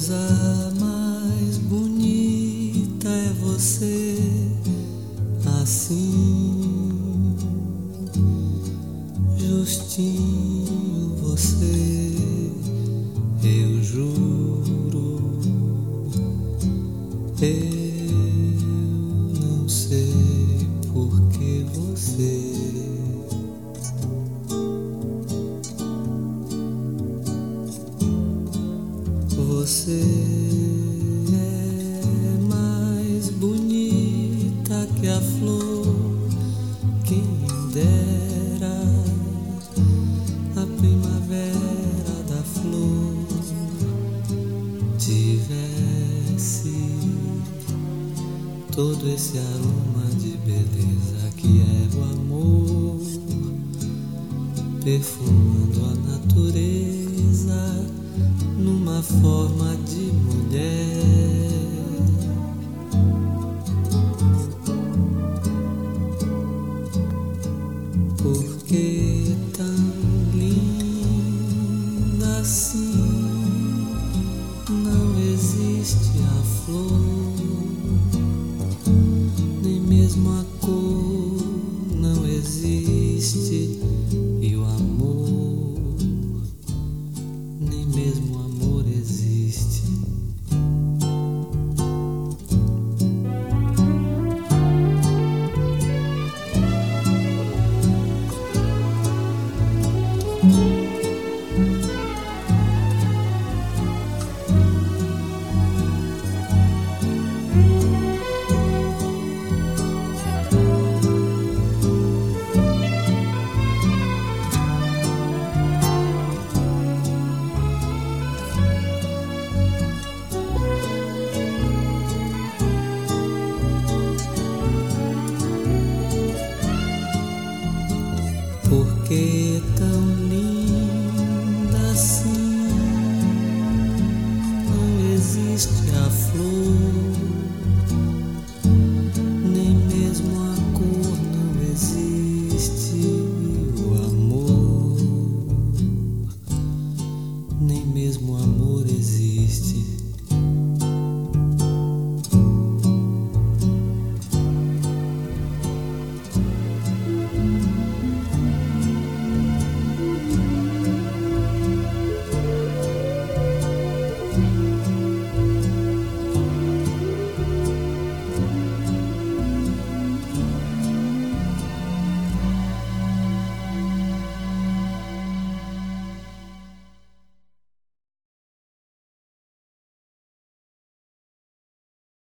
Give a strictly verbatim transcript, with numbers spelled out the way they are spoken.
coisa mais bonita é você assim, justinho você, eu juro, eu não sei por que você Você é mais bonita que a flor, quem dera a primavera da flor tivesse todo esse aroma de beleza que é o amor, perfumando a natureza numa forma de mulher. Por que tão linda assim? Não existe a flor, nem mesmo a cor não existe, e o amor, nem mesmo o amor existe. Por que tão linda assim? Não existe a flor,